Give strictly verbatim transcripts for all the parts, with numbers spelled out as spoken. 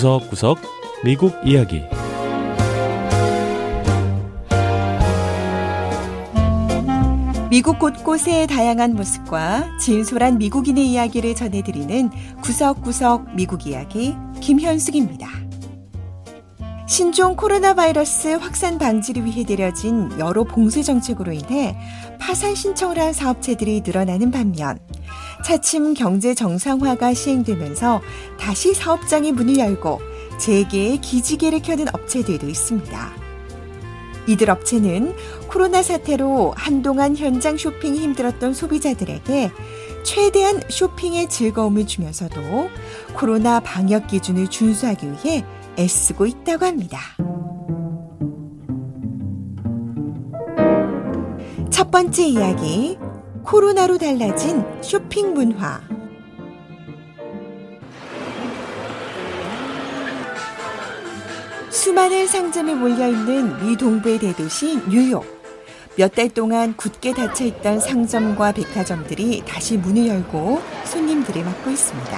구석구석 미국 이야기. 미국 곳곳의 다양한 모습과 진솔한 미국인의 이야기를 전해드리는 구석구석 미국 이야기 김현숙입니다. 신종 코로나 바이러스 확산 방지를 위해 내려진 여러 봉쇄 정책으로 인해 파산 신청을 한 사업체들이 늘어나는 반면 차츰 경제 정상화가 시행되면서 다시 사업장의 문을 열고 재개의 기지개를 켜는 업체들도 있습니다. 이들 업체는 코로나 사태로 한동안 현장 쇼핑이 힘들었던 소비자들에게 최대한 쇼핑의 즐거움을 주면서도 코로나 방역 기준을 준수하기 위해 애쓰고 있다고 합니다. 첫 번째 이야기, 코로나로 달라진 쇼핑 문화. 수많은 상점에 몰려있는 미 동부의 대도시 뉴욕. 몇 달 동안 굳게 닫혀있던 상점과 백화점들이 다시 문을 열고 손님들을 맞고 있습니다.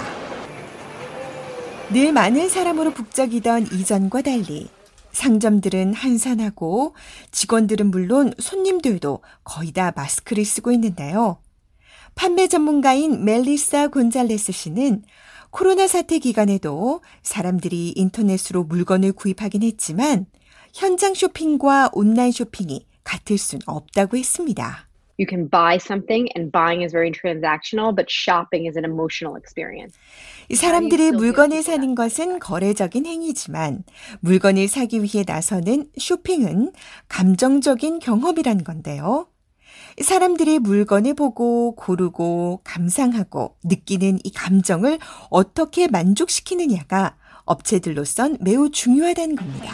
늘 많은 사람으로 북적이던 이전과 달리 상점들은 한산하고 직원들은 물론 손님들도 거의 다 마스크를 쓰고 있는데요. 판매 전문가인 멜리사 곤잘레스 씨는 코로나 사태 기간에도 사람들이 인터넷으로 물건을 구입하긴 했지만 현장 쇼핑과 온라인 쇼핑이 같을 순 없다고 했습니다. You can buy something and buying is very transactional, but shopping is an emotional experience. 사람들이 물건을 사는 것은 거래적인 행위지만 물건을 사기 위해 나서는 쇼핑은 감정적인 경험이란 건데요. 사람들이 물건을 보고 고르고 감상하고 느끼는 이 감정을 어떻게 만족시키느냐가 업체들로선 매우 중요하다는 겁니다.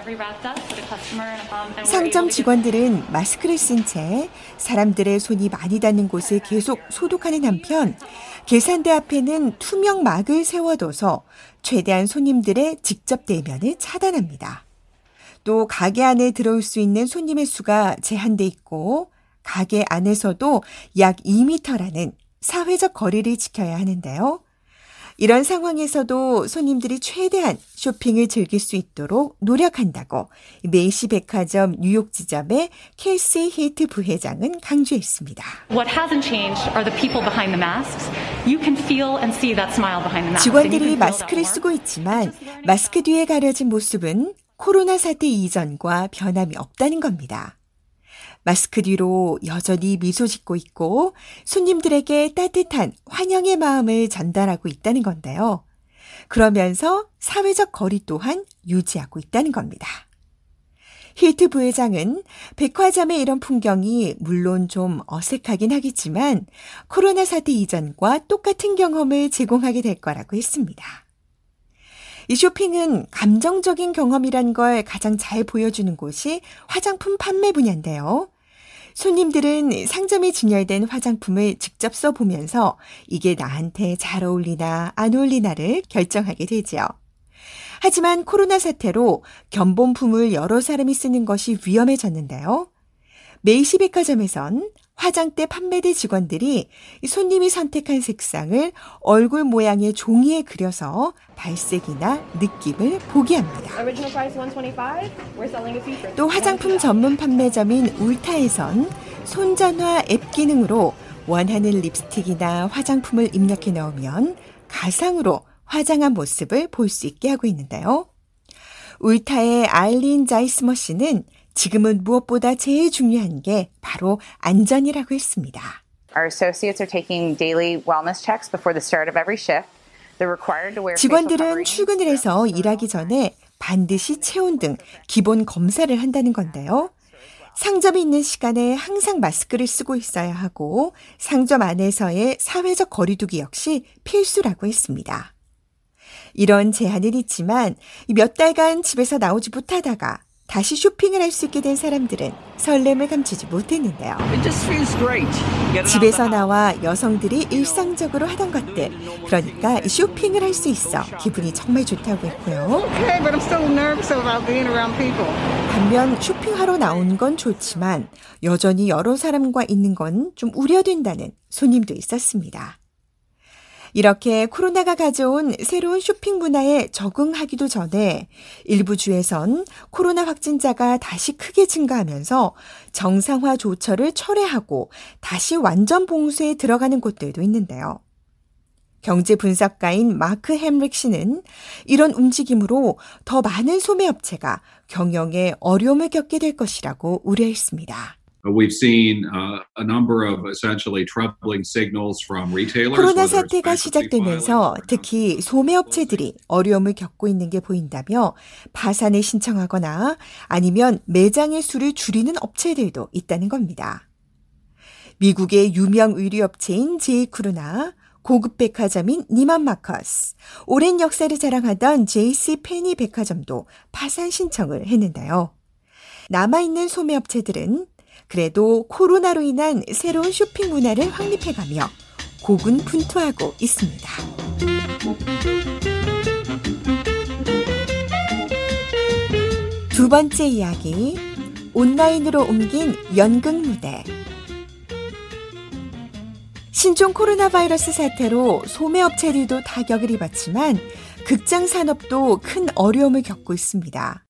상점 직원들은 마스크를 쓴 채 사람들의 손이 많이 닿는 곳을 계속 소독하는 한편 계산대 앞에는 투명 막을 세워둬서 최대한 손님들의 직접 대면을 차단합니다. 또 가게 안에 들어올 수 있는 손님의 수가 제한돼 있고 가게 안에서도 약 이 미터라는 사회적 거리를 지켜야 하는데요. 이런 상황에서도 손님들이 최대한 쇼핑을 즐길 수 있도록 노력한다고 메이시 백화점 뉴욕 지점의 켈시 히트 부회장은 강조했습니다. What hasn't changed are the people behind the masks. You can feel and see that smile behind the mask. 직원들이 마스크를 쓰고 있지만 마스크 뒤에 가려진 모습은 코로나 사태 이전과 변함이 없다는 겁니다. 마스크 뒤로 여전히 미소 짓고 있고 손님들에게 따뜻한 환영의 마음을 전달하고 있다는 건데요. 그러면서 사회적 거리 또한 유지하고 있다는 겁니다. 힐트 부회장은 백화점의 이런 풍경이 물론 좀 어색하긴 하겠지만 코로나 사태 이전과 똑같은 경험을 제공하게 될 거라고 했습니다. 이 쇼핑은 감정적인 경험이란 걸 가장 잘 보여주는 곳이 화장품 판매 분야인데요. 손님들은 상점에 진열된 화장품을 직접 써보면서 이게 나한테 잘 어울리나 안 어울리나를 결정하게 되죠. 하지만 코로나 사태로 견본품을 여러 사람이 쓰는 것이 위험해졌는데요. 메이시 백화점에선 화장대 판매대 직원들이 손님이 선택한 색상을 얼굴 모양의 종이에 그려서 발색이나 느낌을 보게 합니다. 또 화장품 전문 판매점인 울타에선 손전화 앱 기능으로 원하는 립스틱이나 화장품을 입력해 넣으면 가상으로 화장한 모습을 볼 수 있게 하고 있는데요. 울타의 알린 자이스머 씨는 지금은 무엇보다 제일 중요한 게 바로 안전이라고 했습니다. Our associates are taking daily wellness checks before the start of every shift. They're required to wear 직원들은 출근을 해서 일하기 전에 반드시 체온 등 기본 검사를 한다는 건데요. 상점에 있는 시간에 항상 마스크를 쓰고 있어야 하고 상점 안에서의 사회적 거리두기 역시 필수라고 했습니다. 이런 제한은 있지만 몇 달간 집에서 나오지 못하다가 다시 쇼핑을 할 수 있게 된 사람들은 설렘을 감추지 못했는데요. 집에서 나와 여성들이 일상적으로 하던 것들, 그러니까 쇼핑을 할 수 있어 기분이 정말 좋다고 했고요. 반면 쇼핑하러 나온 건 좋지만 여전히 여러 사람과 있는 건 좀 우려된다는 손님도 있었습니다. 이렇게 코로나가 가져온 새로운 쇼핑 문화에 적응하기도 전에 일부 주에선 코로나 확진자가 다시 크게 증가하면서 정상화 조처를 철회하고 다시 완전 봉쇄에 들어가는 곳들도 있는데요. 경제 분석가인 마크 햄릭 씨는 이런 움직임으로 더 많은 소매업체가 경영에 어려움을 겪게 될 것이라고 우려했습니다. We've seen uh, a number of essentially troubling signals from retailers. 코로나 사태가 시작되면서 특히 소매업체들이 어려움을 겪고 있는 게 보인다며 파산을 신청하거나 아니면 매장의 수를 줄이는 업체들도 있다는 겁니다. 미국의 유명 의류업체인 제이크루나 고급 백화점인 니만 마커스, 오랜 역사를 자랑하던 제이씨페니 백화점도 파산 신청을 했는데요. 남아있는 소매업체들은 그래도 코로나로 인한 새로운 쇼핑 문화를 확립해가며 고군분투하고 있습니다. 두 번째 이야기, 온라인으로 옮긴 연극 무대. 신종 코로나 바이러스 사태로 소매업체들도 타격을 입었지만 극장 산업도 큰 어려움을 겪고 있습니다.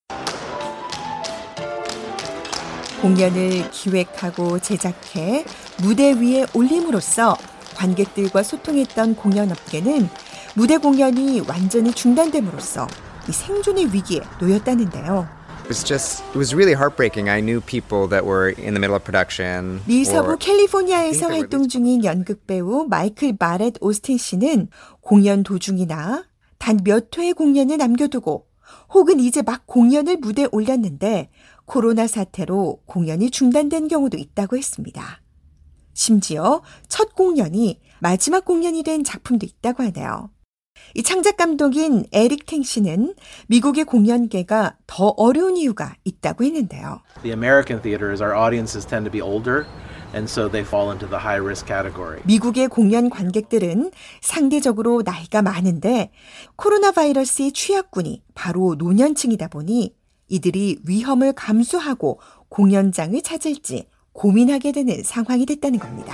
공연을 기획하고 제작해 무대 위에 올림으로써 관객들과 소통했던 공연업계는 무대 공연이 완전히 중단됨으로써 이 생존의 위기에 놓였다는데요. It was just, it was really heartbreaking. I knew people that were in the middle of production. 미 서부 캘리포니아에서 활동 중인 연극 배우 마이클 바렛 오스틴 씨는 공연 도중이나 단 몇 회의 공연을 남겨두고 혹은 이제 막 공연을 무대에 올렸는데 코로나 사태로 공연이 중단된 경우도 있다고 했습니다. 심지어 첫 공연이 마지막 공연이 된 작품도 있다고 하네요. 이 창작 감독인 에릭 탱 씨는 미국의 공연계가 더 어려운 이유가 있다고 했는데요. The American theaters, our audiences tend to be older, and so they fall into the high risk category. 미국의 공연 관객들은 상대적으로 나이가 많은데 코로나 바이러스의 취약군이 바로 노년층이다 보니 이들이 위험을 감수하고 공연장을 찾을지 고민하게 되는 상황이 됐다는 겁니다.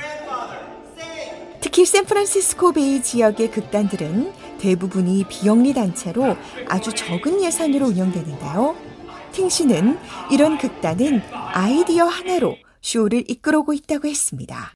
특히 샌프란시스코 베이 지역의 극단들은 대부분이 비영리 단체로 아주 적은 예산으로 운영되는데요. 팅 씨는 이런 극단은 아이디어 하나로 쇼를 이끌어오고 있다고 했습니다.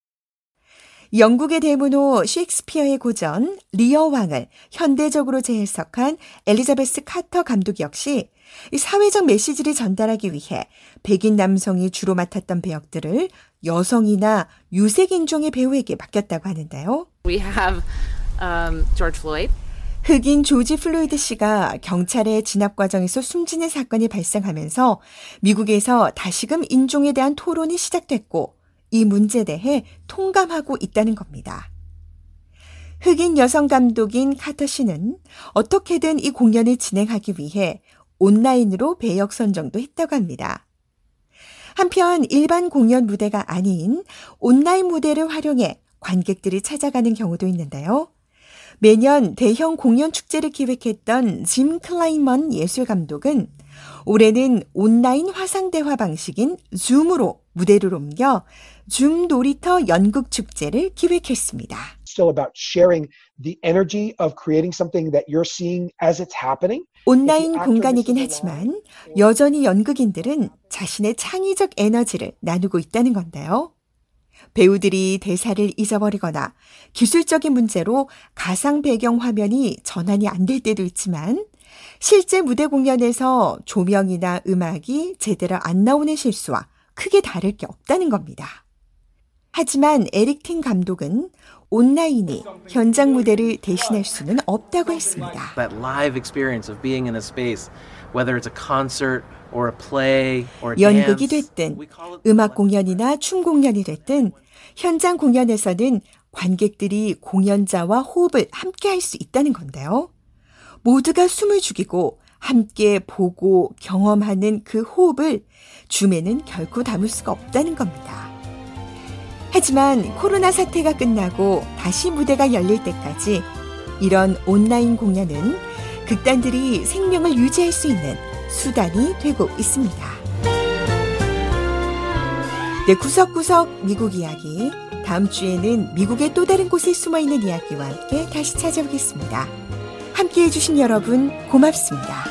영국의 대문호 셰익스피어의 고전 리어 왕을 현대적으로 재해석한 엘리자베스 카터 감독 역시 사회적 메시지를 전달하기 위해 백인 남성이 주로 맡았던 배역들을 여성이나 유색인종의 배우에게 맡겼다고 하는데요. We have um, George Floyd. 흑인 조지 플로이드 씨가 경찰의 진압 과정에서 숨지는 사건이 발생하면서 미국에서 다시금 인종에 대한 토론이 시작됐고 이 문제에 대해 통감하고 있다는 겁니다. 흑인 여성 감독인 카터 씨는 어떻게든 이 공연을 진행하기 위해 온라인으로 배역 선정도 했다고 합니다. 한편 일반 공연 무대가 아닌 온라인 무대를 활용해 관객들이 찾아가는 경우도 있는데요. 매년 대형 공연 축제를 기획했던 짐 클라이먼 예술감독은 올해는 온라인 화상대화 방식인 줌으로 무대를 옮겨 줌 놀이터 연극 축제를 기획했습니다. Still about sharing the energy of creating something that you're seeing as it's happening. 온라인 공간이긴 하지만 여전히 연극인들은 자신의 창의적 에너지를 나누고 있다는 건데요. 배우들이 대사를 잊어버리거나 기술적인 문제로 가상 배경 화면이 전환이 안 될 때도 있지만 실제 무대 공연에서 조명이나 음악이 제대로 안 나오는 실수와 크게 다를 게 없다는 겁니다. 하지만 에릭 팅 감독은 온라인이 현장 무대를 대신할 수는 없다고 했습니다. That live experience of being in a space, whether it's a concert or a play or a 연극이 dance. 됐든 음악 공연이나 춤 공연이 됐든 현장 공연에서는 관객들이 공연자와 호흡을 함께 할 수 있다는 건데요. 모두가 숨을 죽이고 함께 보고 경험하는 그 호흡을 줌에는 결코 담을 수가 없다는 겁니다. 하지만 코로나 사태가 끝나고 다시 무대가 열릴 때까지 이런 온라인 공연은 극단들이 생명을 유지할 수 있는 수단이 되고 있습니다. 네, 구석구석 미국 이야기. 다음 주에는 미국의 또 다른 곳에 숨어있는 이야기와 함께 다시 찾아오겠습니다. 함께해 주신 여러분 고맙습니다.